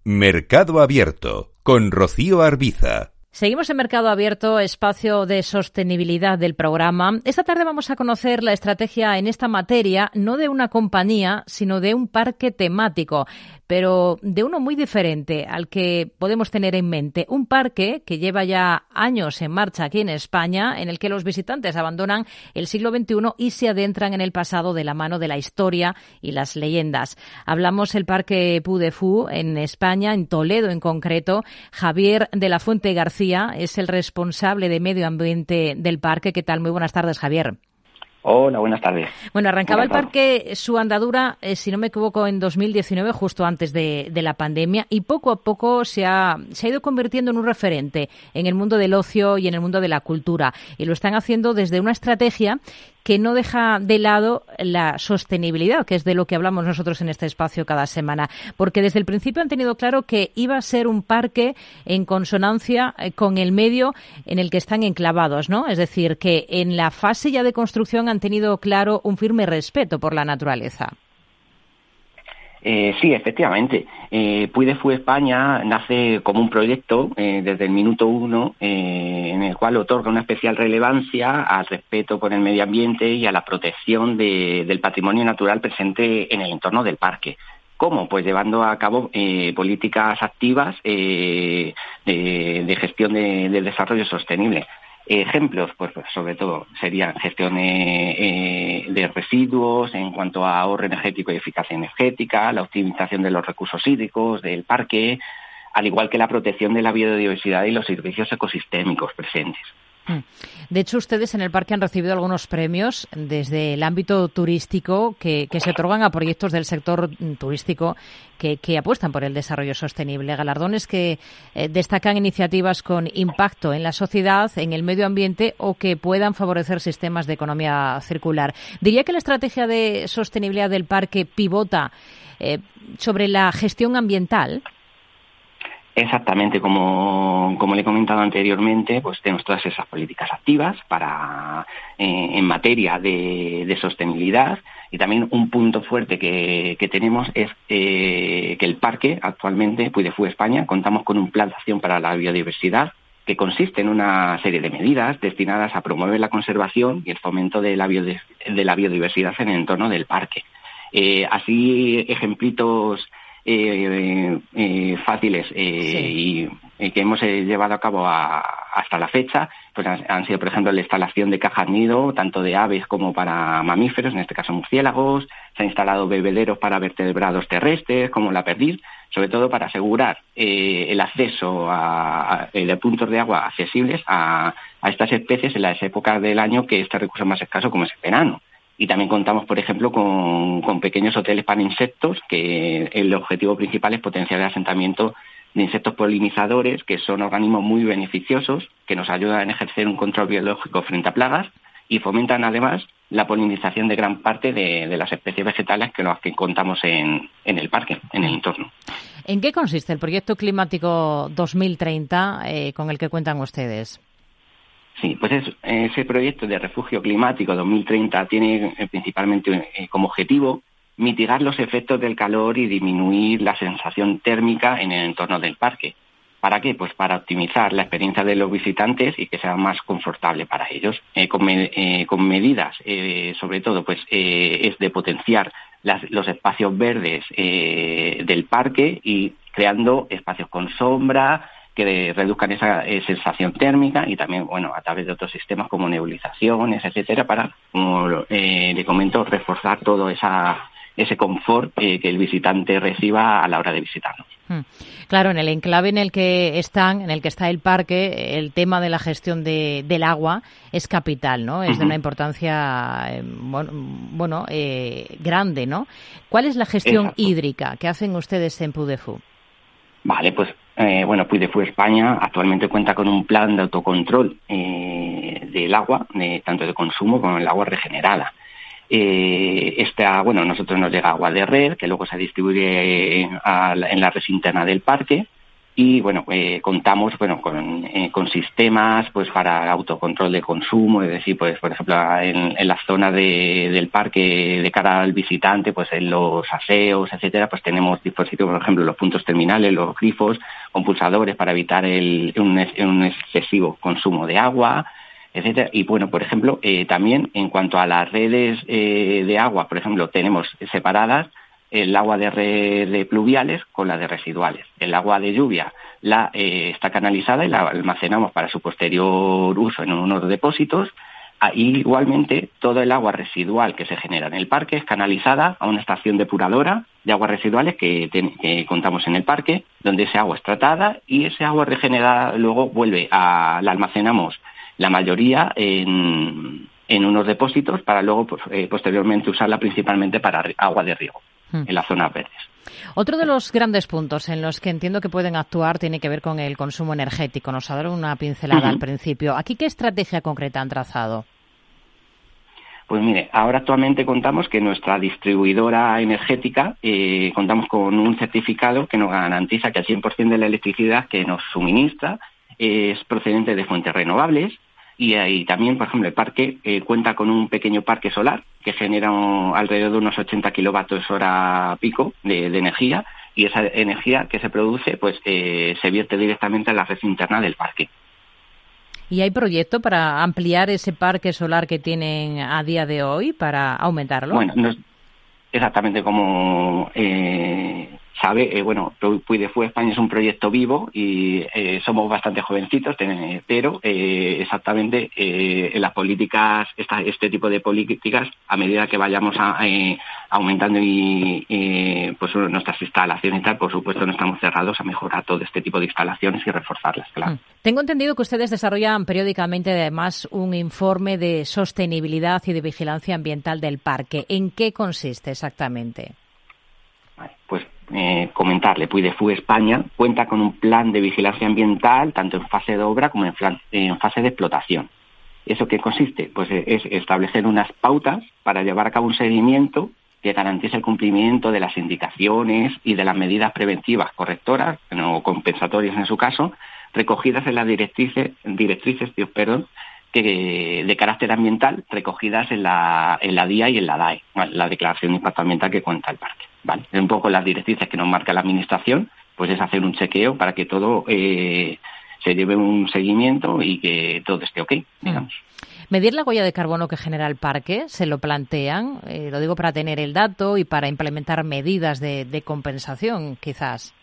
Mercado Abierto, con Rocío Arbiza. Seguimos en Mercado Abierto, espacio de sostenibilidad del programa. Esta tarde vamos a conocer la estrategia en esta materia, no de una compañía, sino de un parque temático, pero de uno muy diferente al que podemos tener en mente. Un parque que lleva ya años en marcha aquí en España, en el que los visitantes abandonan el siglo XXI y se adentran en el pasado de la mano de la historia y las leyendas. Hablamos del Parque Puy de Fou en España, en Toledo en concreto. Javier de la Fuente García es el responsable de medio ambiente del parque. ¿Qué tal? Muy buenas tardes, Javier. Hola, buenas tardes. Bueno, arrancaba el parque su andadura, si no me equivoco, en 2019, justo antes de la pandemia, y poco a poco se ha ido convirtiendo en un referente en el mundo del ocio y en el mundo de la cultura. Y lo están haciendo desde una estrategia que no deja de lado la sostenibilidad, que es de lo que hablamos nosotros en este espacio cada semana, porque desde el principio han tenido claro que iba a ser un parque en consonancia con el medio en el que están enclavados, ¿no? Es decir, que en la fase ya de construcción han tenido claro un firme respeto por la naturaleza. Sí, efectivamente. Puy de Fou España nace como un proyecto desde el minuto uno en el cual otorga una especial relevancia al respeto por el medio ambiente y a la protección del patrimonio natural presente en el entorno del parque. ¿Cómo? Pues llevando a cabo políticas activas de gestión del desarrollo sostenible. Ejemplos, pues sobre todo, serían gestión de residuos en cuanto a ahorro energético y eficacia energética, la optimización de los recursos hídricos del parque, al igual que la protección de la biodiversidad y los servicios ecosistémicos presentes. De hecho, ustedes en el parque han recibido algunos premios desde el ámbito turístico que se otorgan a proyectos del sector turístico que apuestan por el desarrollo sostenible. Galardones que destacan iniciativas con impacto en la sociedad, en el medio ambiente o que puedan favorecer sistemas de economía circular. Diría que la estrategia de sostenibilidad del parque pivota sobre la gestión ambiental. Exactamente, como le he comentado anteriormente, pues tenemos todas esas políticas activas para en materia de sostenibilidad, y también un punto fuerte que tenemos es que el parque actualmente, Puy de Fou España, contamos con un plan de acción para la biodiversidad que consiste en una serie de medidas destinadas a promover la conservación y el fomento de la biodiversidad en el entorno del parque. Así, ejemplitos fáciles y que hemos llevado a cabo hasta la fecha, pues han sido, por ejemplo, la instalación de cajas nido, tanto de aves como para mamíferos, en este caso murciélagos. Se han instalado bebederos para vertebrados terrestres, como la perdiz, sobre todo para asegurar el acceso de puntos de agua accesibles a estas especies en las épocas del año que este recurso es más escaso, como es el verano. Y también contamos, por ejemplo, con pequeños hoteles para insectos, que el objetivo principal es potenciar el asentamiento de insectos polinizadores, que son organismos muy beneficiosos, que nos ayudan a ejercer un control biológico frente a plagas y fomentan además la polinización de gran parte de las especies vegetales que contamos en el parque, en el entorno. ¿En qué consiste el proyecto climático 2030 con el que cuentan ustedes? Sí, pues ese proyecto de refugio climático 2030 tiene principalmente como objetivo mitigar los efectos del calor y disminuir la sensación térmica en el entorno del parque. ¿Para qué? Pues para optimizar la experiencia de los visitantes y que sea más confortable para ellos. Con medidas, sobre todo, pues es de potenciar los espacios verdes del parque y creando espacios con sombra, que reduzcan esa sensación térmica, y también, bueno, a través de otros sistemas como nebulizaciones, etcétera, para, como le comento, reforzar todo ese confort que el visitante reciba a la hora de visitarnos. Claro, en el enclave en el que está el parque, el tema de la gestión del agua es capital, ¿no? Es de una importancia grande, ¿no? ¿Cuál es la gestión hídrica que hacen ustedes en Puy de Fou? Vale, pues Puy de Fou España actualmente cuenta con un plan de autocontrol del agua, tanto de consumo como el agua regenerada. Nosotros nos llega agua de red, que luego se distribuye en la red interna del parque, Y bueno, contamos con sistemas pues para autocontrol de consumo, es decir, pues por ejemplo en la zona del parque de cara al visitante, pues en los aseos, etcétera, pues tenemos dispositivos, por ejemplo, los puntos terminales, los grifos, con pulsadores para evitar un excesivo consumo de agua, etcétera. Y bueno, por ejemplo, también en cuanto a las redes de agua, por ejemplo, tenemos separadas el agua de pluviales con la de residuales. El agua de lluvia está canalizada y la almacenamos para su posterior uso en unos depósitos. Igualmente, todo el agua residual que se genera en el parque es canalizada a una estación depuradora de aguas residuales que contamos en el parque, donde ese agua es tratada y ese agua regenerada luego la almacenamos la mayoría en unos depósitos para luego posteriormente usarla principalmente para agua de riego en las zonas verdes. Otro de los grandes puntos en los que entiendo que pueden actuar tiene que ver con el consumo energético. Nos ha dado una pincelada al principio. ¿Aquí qué estrategia concreta han trazado? Pues mire, ahora actualmente contamos que nuestra distribuidora energética contamos con un certificado que nos garantiza que el 100% de la electricidad que nos suministra es procedente de fuentes renovables. Y también, por ejemplo, el parque cuenta con un pequeño parque solar que genera alrededor de unos 80 kilovatios hora pico de energía, y esa energía que se produce pues se vierte directamente en la red interna del parque. ¿Y hay proyecto para ampliar ese parque solar que tienen a día de hoy, para aumentarlo? Bueno, no es exactamente como sabe, Puy de Fué España es un proyecto vivo y somos bastante jovencitos, pero exactamente en las políticas, este tipo de políticas, a medida que vayamos aumentando pues nuestras instalaciones y tal, por supuesto no estamos cerrados a mejorar todo este tipo de instalaciones y reforzarlas, claro. Tengo entendido que ustedes desarrollan periódicamente además un informe de sostenibilidad y de vigilancia ambiental del parque. ¿En qué consiste exactamente? Pues comentarle, Puy de Fué España cuenta con un plan de vigilancia ambiental tanto en fase de obra como en fase de explotación. ¿Eso qué consiste? Pues es establecer unas pautas para llevar a cabo un seguimiento que garantice el cumplimiento de las indicaciones y de las medidas preventivas correctoras o compensatorias en su caso, recogidas en las directrices que de carácter ambiental recogidas en la DIA y en la DAE, la Declaración de Impacto Ambiental que cuenta el parque. ¿Vale? Un poco las directrices que nos marca la Administración, pues es hacer un chequeo para que todo se lleve un seguimiento y que todo esté ok, digamos. ¿Medir la huella de carbono que genera el parque? ¿Se lo plantean? Lo digo para tener el dato y para implementar medidas de compensación, quizás.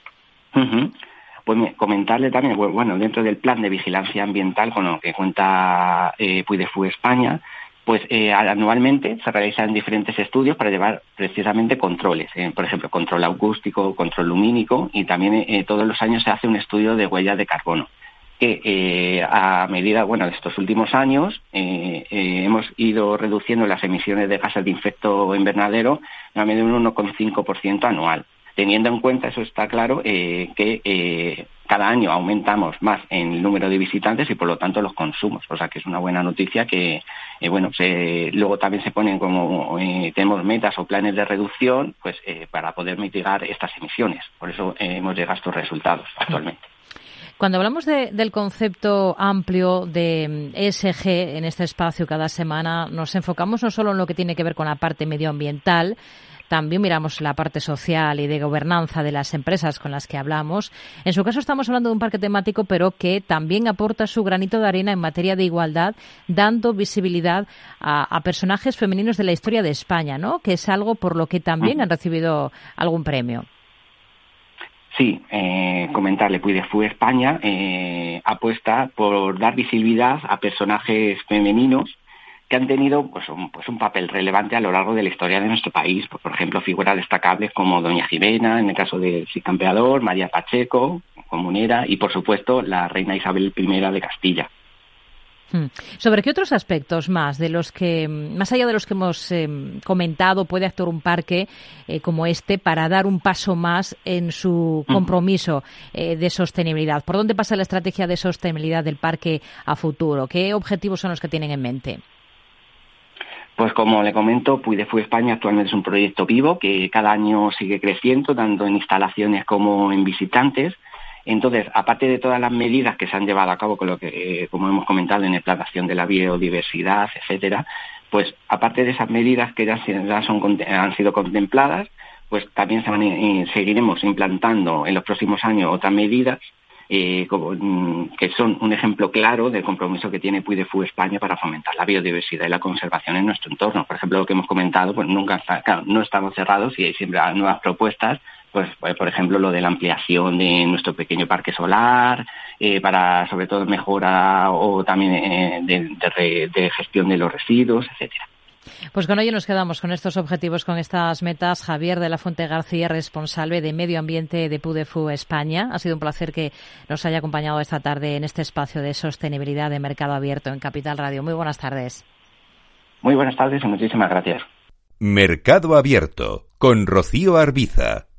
Pues comentarle también, dentro del plan de vigilancia ambiental con lo que cuenta Puy de Fué España, pues anualmente se realizan diferentes estudios para llevar precisamente controles, por ejemplo, control acústico, control lumínico, y también todos los años se hace un estudio de huella de carbono, que a medida, de estos últimos años hemos ido reduciendo las emisiones de gases de efecto invernadero a medio de un 1,5% anual. Teniendo en cuenta, eso está claro, que cada año aumentamos más en el número de visitantes y por lo tanto los consumos. O sea que es una buena noticia que, luego también se ponen como, tenemos metas o planes de reducción pues para poder mitigar estas emisiones. Por eso hemos llegado a estos resultados actualmente. Cuando hablamos del concepto amplio de ESG en este espacio cada semana, nos enfocamos no solo en lo que tiene que ver con la parte medioambiental, también miramos la parte social y de gobernanza de las empresas con las que hablamos. En su caso estamos hablando de un parque temático, pero que también aporta su granito de arena en materia de igualdad, dando visibilidad a personajes femeninos de la historia de España, ¿no? Que es algo por lo que también han recibido algún premio. Sí, comentarle, Puy de Fué España apuesta por dar visibilidad a personajes femeninos que han tenido pues un papel relevante a lo largo de la historia de nuestro país. Por ejemplo, figuras destacables como Doña Jimena, en el caso del Cid Campeador, María Pacheco, comunera, y por supuesto la reina Isabel I de Castilla. ¿Sobre qué otros aspectos más allá de los que hemos comentado, puede actuar un parque como este para dar un paso más en su compromiso de sostenibilidad? ¿Por dónde pasa la estrategia de sostenibilidad del parque a futuro? ¿Qué objetivos son los que tienen en mente? Pues como le comento, Puy de Fué España actualmente es un proyecto vivo que cada año sigue creciendo, tanto en instalaciones como en visitantes. Entonces, aparte de todas las medidas que se han llevado a cabo con lo que, como hemos comentado, en implantación de la biodiversidad, etcétera, pues aparte de esas medidas que ya han sido contempladas, pues también seguiremos implantando en los próximos años otras medidas que son un ejemplo claro del compromiso que tiene Puy de Fou España para fomentar la biodiversidad y la conservación en nuestro entorno. Por ejemplo, lo que hemos comentado, pues no estamos cerrados y hay siempre nuevas propuestas, pues por ejemplo lo de la ampliación de nuestro pequeño parque solar, para sobre todo mejora o también de gestión de los residuos, etcétera. Pues con ello nos quedamos con estos objetivos, con estas metas. Javier de la Fuente García, responsable de Medio Ambiente de Puy de Fou España. Ha sido un placer que nos haya acompañado esta tarde en este espacio de sostenibilidad de Mercado Abierto en Capital Radio. Muy buenas tardes. Muy buenas tardes y muchísimas gracias. Mercado Abierto con Rocío Arbiza.